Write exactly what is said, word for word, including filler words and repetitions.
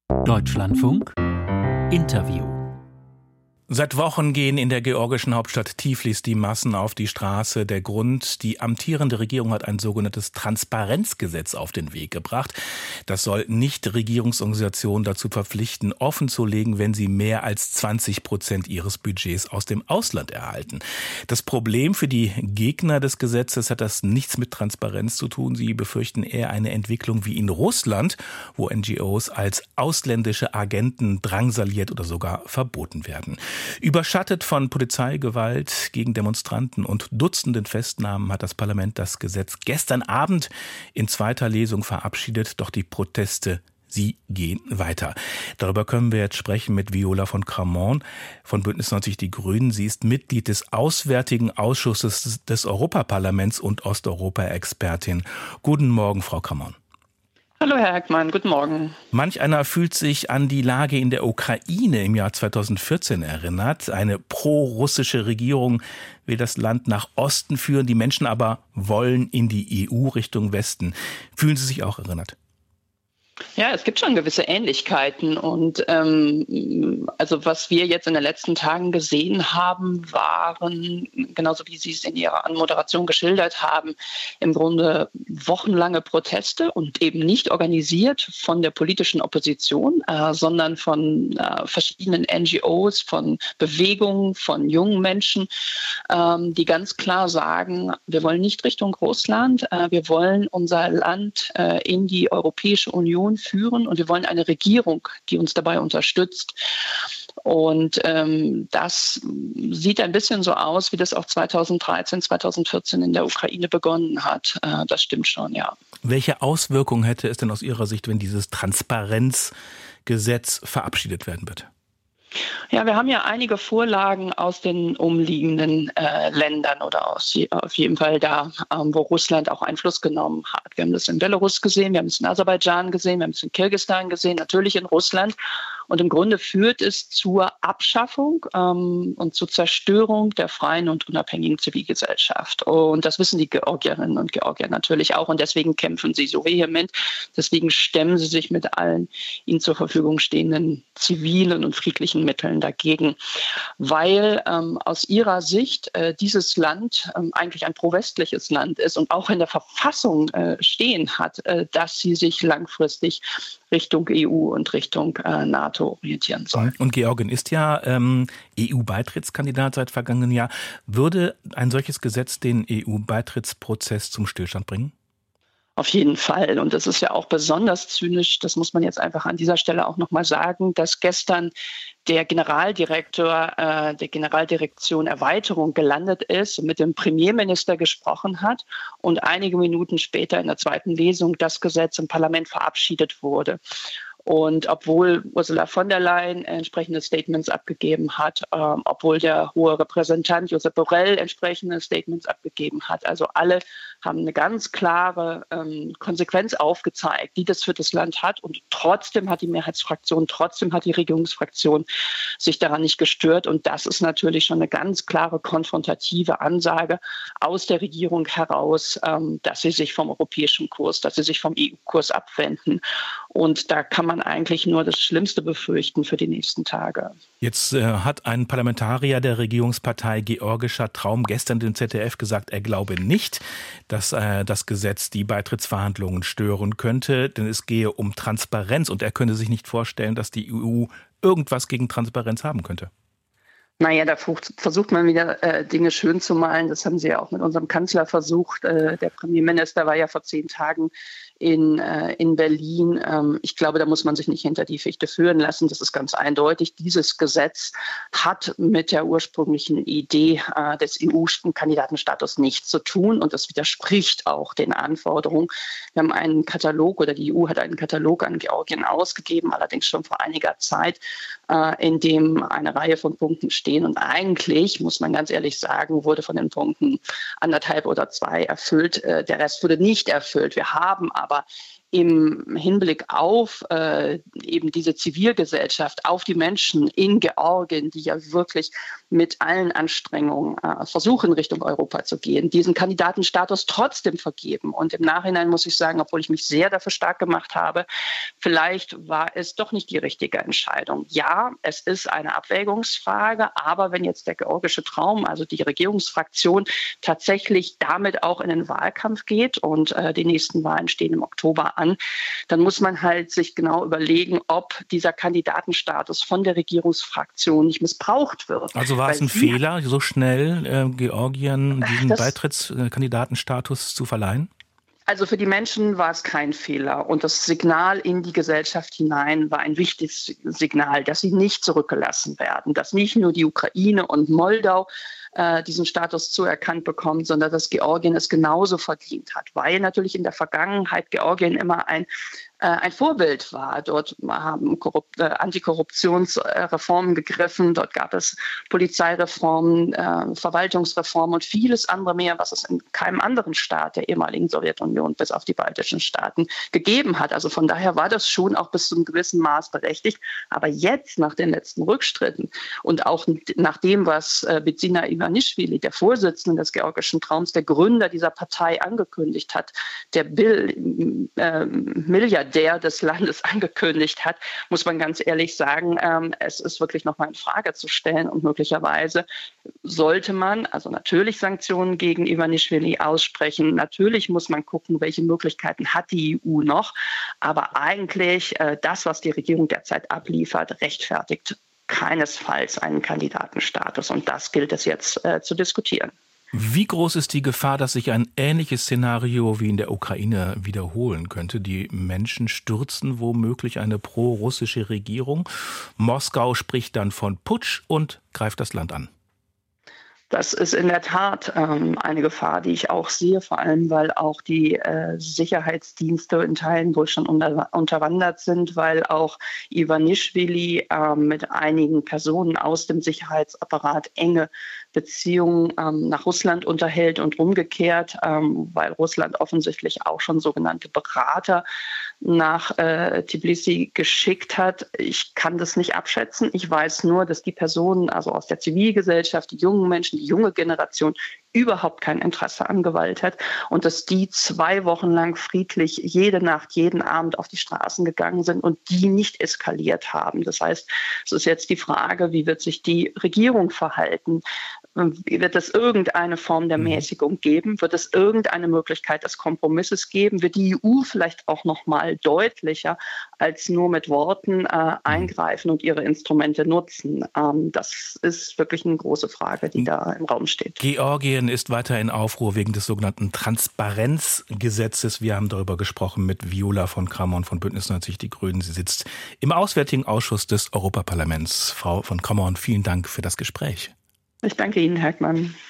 Deutschlandfunk Interview. Seit Wochen gehen in der georgischen Hauptstadt Tiflis die Massen auf die Straße. Der Grund: Die amtierende Regierung hat ein sogenanntes Transparenzgesetz auf den Weg gebracht. Das soll Nichtregierungsorganisationen dazu verpflichten, offenzulegen, wenn sie mehr als zwanzig Prozent ihres Budgets aus dem Ausland erhalten. Das Problem für die Gegner des Gesetzes hat das nichts mit Transparenz zu tun. Sie befürchten eher eine Entwicklung wie in Russland, wo N G Os als ausländische Agenten drangsaliert oder sogar verboten werden. Überschattet von Polizeigewalt gegen Demonstranten und Dutzenden Festnahmen hat das Parlament das Gesetz gestern Abend in zweiter Lesung verabschiedet. Doch die Proteste, sie gehen weiter. Darüber können wir jetzt sprechen mit Viola von Cramont von Bündnis neunzig Die Grünen. Sie ist Mitglied des Auswärtigen Ausschusses des Europaparlaments und Osteuropa-Expertin. Guten Morgen, Frau Cramont. Hallo Herr Heckmann, guten Morgen. Manch einer fühlt sich an die Lage in der Ukraine im Jahr zweitausendvierzehn erinnert. Eine pro-russische Regierung will das Land nach Osten führen, die Menschen aber wollen in die E U Richtung Westen. Fühlen Sie sich auch erinnert? Ja, es gibt schon gewisse Ähnlichkeiten und ähm, also was wir jetzt in den letzten Tagen gesehen haben, waren, genauso wie Sie es in Ihrer Anmoderation geschildert haben, im Grunde wochenlange Proteste und eben nicht organisiert von der politischen Opposition, äh, sondern von äh, verschiedenen N G Os, von Bewegungen, von jungen Menschen, ähm, die ganz klar sagen, wir wollen nicht Richtung Russland, äh, wir wollen unser Land äh, in die Europäische Union führen und wir wollen eine Regierung, die uns dabei unterstützt. Und ähm, das sieht ein bisschen so aus, wie das auch zweitausenddreizehn, zweitausendvierzehn in der Ukraine begonnen hat. Äh, das stimmt schon, ja. Welche Auswirkungen hätte es denn aus Ihrer Sicht, wenn dieses Transparenzgesetz verabschiedet werden wird? Ja, wir haben ja einige Vorlagen aus den umliegenden äh, Ländern oder aus je, auf jeden Fall da, ähm, wo Russland auch Einfluss genommen hat. Wir haben das in Belarus gesehen, wir haben es in Aserbaidschan gesehen, wir haben es in Kirgisistan gesehen, natürlich in Russland. Und im Grunde führt es zur Abschaffung ähm, und zur Zerstörung der freien und unabhängigen Zivilgesellschaft. Und das wissen die Georgierinnen und Georgier natürlich auch. Und deswegen kämpfen sie so vehement. Deswegen stemmen sie sich mit allen ihnen zur Verfügung stehenden zivilen und friedlichen Mitteln dagegen. Weil ähm, aus ihrer Sicht äh, dieses Land ähm, eigentlich ein pro-westliches Land ist und auch in der Verfassung äh, stehen hat, äh, dass sie sich langfristig Richtung E U und Richtung äh, NATO orientieren soll. Und Georgien ist ja ähm, E U-Beitrittskandidat seit vergangenem Jahr. Würde ein solches Gesetz den E U-Beitrittsprozess zum Stillstand bringen? Auf jeden Fall. Und das ist ja auch besonders zynisch, das muss man jetzt einfach an dieser Stelle auch nochmal sagen, dass gestern der Generaldirektor äh, der Generaldirektion Erweiterung gelandet ist und mit dem Premierminister gesprochen hat und einige Minuten später in der zweiten Lesung das Gesetz im Parlament verabschiedet wurde. Und obwohl Ursula von der Leyen entsprechende Statements abgegeben hat, ähm, obwohl der hohe Repräsentant Josep Borrell entsprechende Statements abgegeben hat, also alle haben eine ganz klare ähm, Konsequenz aufgezeigt, die das für das Land hat. Und trotzdem hat die Mehrheitsfraktion, trotzdem hat die Regierungsfraktion sich daran nicht gestört. Und das ist natürlich schon eine ganz klare konfrontative Ansage aus der Regierung heraus, ähm, dass sie sich vom europäischen Kurs, dass sie sich vom E U-Kurs abwenden. Und da kann man eigentlich nur das Schlimmste befürchten für die nächsten Tage. Jetzt äh, hat ein Parlamentarier der Regierungspartei Georgischer Traum gestern dem Z D F gesagt, er glaube nicht, dass äh, das Gesetz die Beitrittsverhandlungen stören könnte, denn es gehe um Transparenz und er könne sich nicht vorstellen, dass die E U irgendwas gegen Transparenz haben könnte. Naja, da versucht man wieder äh, Dinge schön zu malen. Das haben sie ja auch mit unserem Kanzler versucht. Äh, der Premierminister war ja vor zehn Tagen in, äh, in Berlin. Ähm, ich glaube, da muss man sich nicht hinter die Fichte führen lassen. Das ist ganz eindeutig. Dieses Gesetz hat mit der ursprünglichen Idee äh, des E U-Kandidatenstatus nichts zu tun und das widerspricht auch den Anforderungen. Wir haben einen Katalog oder die E U hat einen Katalog an Georgien ausgegeben, allerdings schon vor einiger Zeit, äh, in dem eine Reihe von Punkten steht. Und eigentlich, muss man ganz ehrlich sagen, wurde von den Punkten anderthalb oder zwei erfüllt. Der Rest wurde nicht erfüllt. Wir haben aber im Hinblick auf äh, eben diese Zivilgesellschaft, auf die Menschen in Georgien, die ja wirklich mit allen Anstrengungen äh, versuchen, Richtung Europa zu gehen, diesen Kandidatenstatus trotzdem vergeben. Und im Nachhinein muss ich sagen, obwohl ich mich sehr dafür stark gemacht habe, vielleicht war es doch nicht die richtige Entscheidung. Ja, es ist eine Abwägungsfrage, aber wenn jetzt der georgische Traum, also die Regierungsfraktion, tatsächlich damit auch in den Wahlkampf geht und äh, die nächsten Wahlen stehen im Oktober an, dann muss man halt sich genau überlegen, ob dieser Kandidatenstatus von der Regierungsfraktion nicht missbraucht wird. Also war es ein Fehler, so schnell äh, Georgien diesen Beitrittskandidatenstatus zu verleihen? Also für die Menschen war es kein Fehler. Und das Signal in die Gesellschaft hinein war ein wichtiges Signal, dass sie nicht zurückgelassen werden, dass nicht nur die Ukraine und Moldau äh, diesen Status zuerkannt bekommen, sondern dass Georgien es genauso verdient hat, weil natürlich in der Vergangenheit Georgien immer ein ein Vorbild war. Dort haben Korrupt- äh, Antikorruptionsreformen gegriffen, dort gab es Polizeireformen, äh, Verwaltungsreformen und vieles andere mehr, was es in keinem anderen Staat der ehemaligen Sowjetunion bis auf die baltischen Staaten gegeben hat. Also von daher war das schon auch bis zu einem gewissen Maß berechtigt. Aber jetzt, nach den letzten Rückschritten und auch nach dem, was äh, Bidzina Ivanischvili, der Vorsitzende des georgischen Traums, der Gründer dieser Partei, angekündigt hat, der Bill, äh, Milliardär der des Landes angekündigt hat, muss man ganz ehrlich sagen, ähm, es ist wirklich nochmal in Frage zu stellen und möglicherweise sollte man also natürlich Sanktionen gegen Ivanischvili aussprechen. Natürlich muss man gucken, welche Möglichkeiten hat die E U noch, aber eigentlich äh, das, was die Regierung derzeit abliefert, rechtfertigt keinesfalls einen Kandidatenstatus und das gilt es jetzt äh, zu diskutieren. Wie groß ist die Gefahr, dass sich ein ähnliches Szenario wie in der Ukraine wiederholen könnte? Die Menschen stürzen womöglich eine pro-russische Regierung. Moskau spricht dann von Putsch und greift das Land an. Das ist in der Tat ähm, eine Gefahr, die ich auch sehe, vor allem weil auch die äh, Sicherheitsdienste in Teilen wohl schon unter, unterwandert sind, weil auch Ivanischvili äh, mit einigen Personen aus dem Sicherheitsapparat enge Beziehungen ähm, nach Russland unterhält und umgekehrt, ähm, weil Russland offensichtlich auch schon sogenannte Berater nach äh, Tbilisi geschickt hat. Ich kann das nicht abschätzen. Ich weiß nur, dass die Personen, also aus der Zivilgesellschaft, die jungen Menschen, die junge Generation, überhaupt kein Interesse an Gewalt hat und dass die zwei Wochen lang friedlich jede Nacht, jeden Abend auf die Straßen gegangen sind und die nicht eskaliert haben. Das heißt, es ist jetzt die Frage, wie wird sich die Regierung verhalten? Wird es irgendeine Form der Mäßigung geben? Wird es irgendeine Möglichkeit des Kompromisses geben? Wird die E U vielleicht auch noch mal deutlicher als nur mit Worten äh, eingreifen und ihre Instrumente nutzen? Ähm, das ist wirklich eine große Frage, die da im Raum steht. Georgien ist weiter in Aufruhr wegen des sogenannten Transparenzgesetzes. Wir haben darüber gesprochen mit Viola von Kramon von Bündnis neunzig Die Grünen. Sie sitzt im Auswärtigen Ausschuss des Europaparlaments. Frau von Kramon, vielen Dank für das Gespräch. Ich danke Ihnen, Herr Heckmann.